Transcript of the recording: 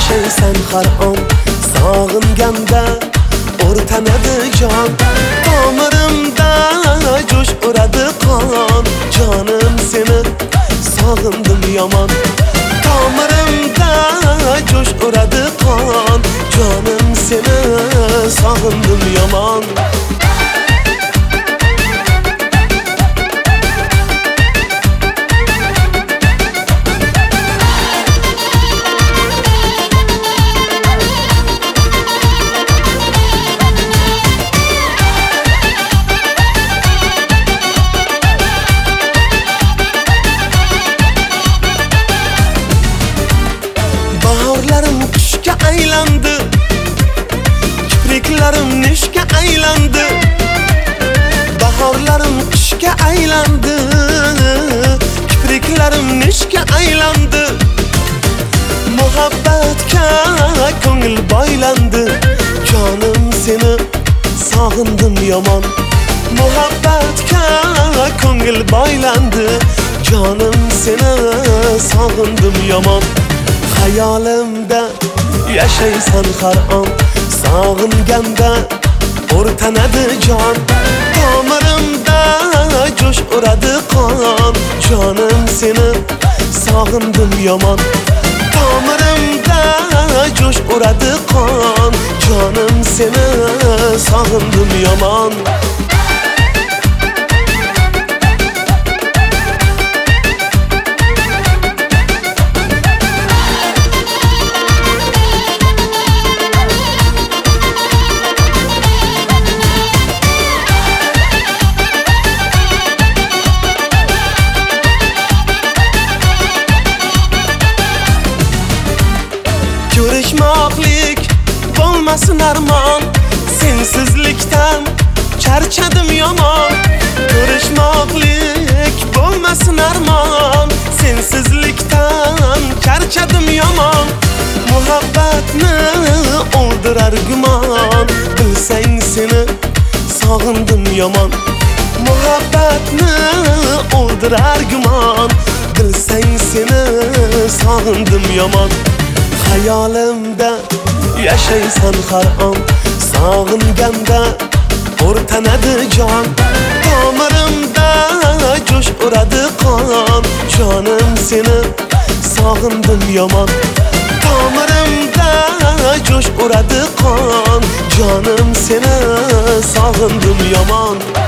yashaysan har on. Sog'inganda o'rtanadi jon, tomirimda jo'sh uradi qon. Jonim seni sog'indim yomon, tomirimda jo'sh uradi qon. Jonim seni sog'indim yomon. Bahorlarim qishga aylandi, kipriklarim nishga aylandi. Bahorlarim qishga aylandi, kipriklarim nishga aylandi. Muhabbatga ko'ngil boylandi, jonim seni sog'indim yomon. Muhabbatga ko'ngil boylandi, jonim seni sog'indim yomon. Hayolimda yashaysan har on, sog'inganda o'rtanadi jon, tomirimda jo'sh uradi qon. Jonim seni sog'indim yomon, tomirimda jo'sh uradi qon. Jonim seni sog'indim yomon. Ko'rishmoqlik bo'lmasin armon, sensizlikdan charchadim yomon. Ko'rishmoqlik bo'lmasin armon, sensizlikdan charchadim yomon. Muhabbatni o'ldirar gumon, bilsang seni sog'indim yomon. Muhabbatni o'ldirar gumon, bilsang seni sog'indim yomon. Hayolimda yashaysan har on, sog'inganda o'rtanadi jon, tomirimda jo'sh uradi qon. Jonim seni sog'indim yomon, tomirimda jo'sh uradi qon. Jonim seni sog'indim yomon.